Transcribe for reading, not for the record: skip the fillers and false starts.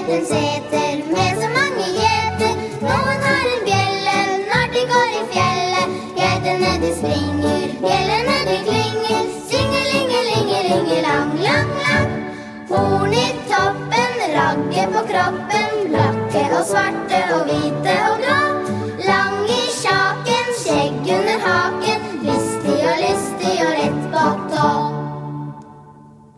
geiten seter med så mange geiter. Noen har en bjelle, når de går i fjellet. Geitene de springer